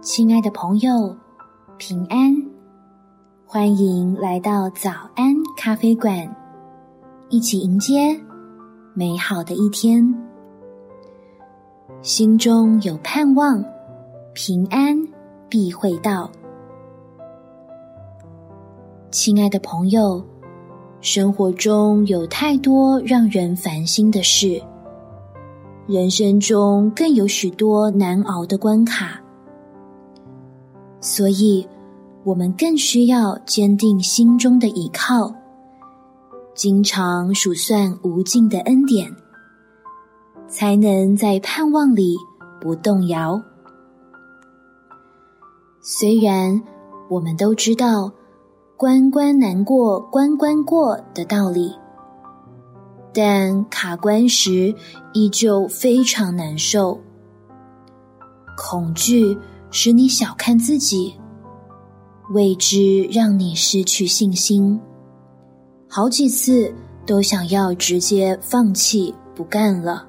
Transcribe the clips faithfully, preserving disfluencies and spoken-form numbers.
亲爱的朋友，平安，欢迎来到早安咖啡馆，一起迎接美好的一天。心中有盼望，平安必会到。亲爱的朋友，生活中有太多让人烦心的事，人生中更有许多难熬的关卡，所以我们更需要坚定心中的倚靠，经常数算无尽的恩典，才能在盼望里不动摇。虽然我们都知道关关难过关关过的道理，但卡关时依旧非常难受。恐惧使你小看自己，未知让你失去信心，好几次都想要直接放弃不干了。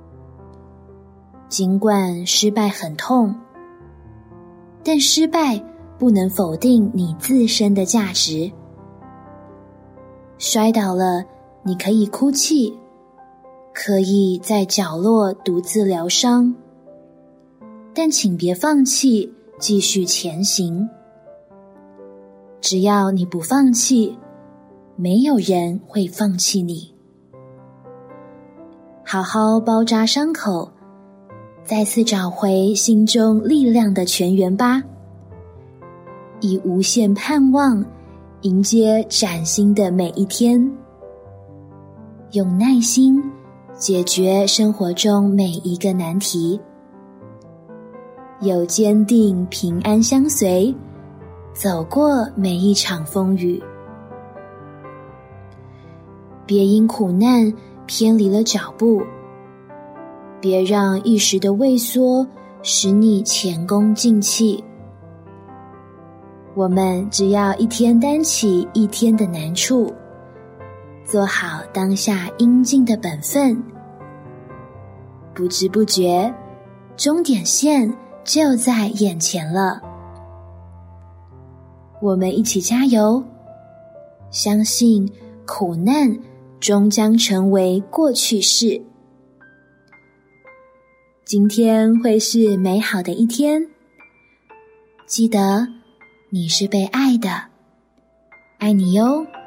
尽管失败很痛，但失败不能否定你自身的价值。摔倒了，你可以哭泣，可以在角落独自疗伤，但请别放弃，继续前行。只要你不放弃，没有人会放弃你。好好包扎伤口，再次找回心中力量的泉源吧，以无限盼望迎接崭新的每一天，用耐心解决生活中每一个难题，有坚定平安相随，走过每一场风雨。别因苦难偏离了脚步，别让一时的畏缩使你前功尽弃。我们只要一天担起一天的难处，做好当下应尽的本分，不知不觉，终点线就在眼前了。我们一起加油，相信苦难终将成为过去式。今天会是美好的一天，记得你是被爱的，爱你哟。